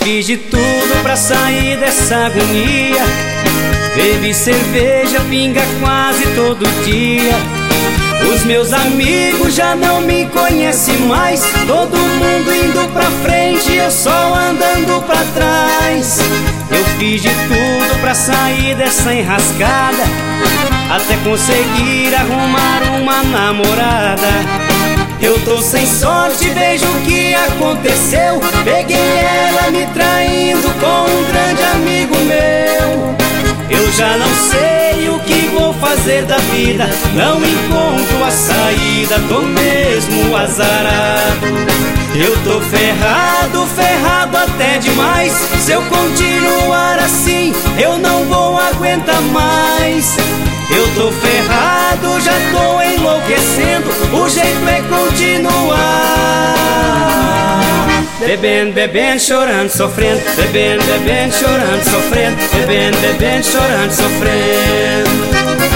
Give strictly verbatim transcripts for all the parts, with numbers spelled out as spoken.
fiz de tudo pra sair dessa agonia. Bebi cerveja, pinga quase todo dia. Os meus amigos já não me conhecem mais. Todo mundo indo pra frente, eu só andando pra trás. Eu fiz de tudo pra sair dessa enrascada, até conseguir arrumar uma namorada. Eu tô sem sorte, veja o que aconteceu. Peguei ela me traindo com um grande amigo meu. Eu já não sei o que vou fazer da vida, não encontro a saída, tô mesmo azarado. Eu tô ferrado, ferrado até demais. Se eu continuar assim, eu não vou aguentar mais. Eu tô ferrado, já tô enlouquecendo, o jeito é continuar. Bebendo, bebendo, chorando, sofrendo. Bebendo, bebendo, chorando, sofrendo. Bebendo, bebendo, chorando, sofrendo.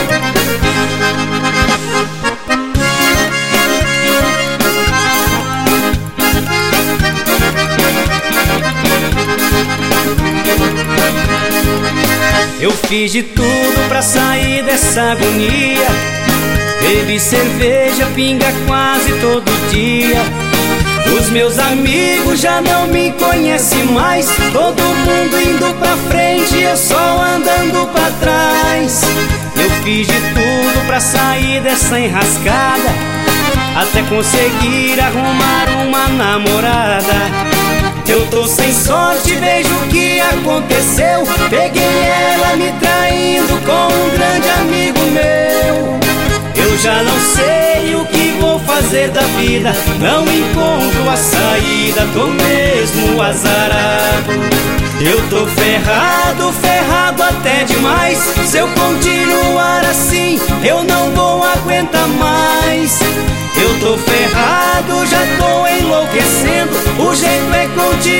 Eu fiz de tudo pra sair dessa agonia. Bebi cerveja, pinga quase todo dia. Os meus amigos já não me conhecem mais. Todo mundo indo pra frente, eu só andando pra trás. Eu fiz de tudo pra sair dessa enrascada, até conseguir arrumar uma namorada. Eu tô sem sorte, veja o que aconteceu. Peguei ela me traindo com um grande amigo meu. Eu já não sei o que vou fazer da vida, não encontro a saída, tô mesmo azarado. Eu tô ferrado, ferrado até demais. Se eu continuar assim, eu não vou aguentar mais. Eu tô ferrado, já tô enlouquecendo, o jeito é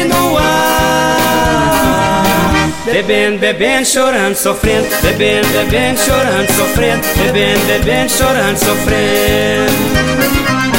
continuar. Bebendo, bebendo, chorando, sofrendo. Bebendo, bebendo, chorando, sofrendo. Bebendo, bebendo, chorando, sofrendo.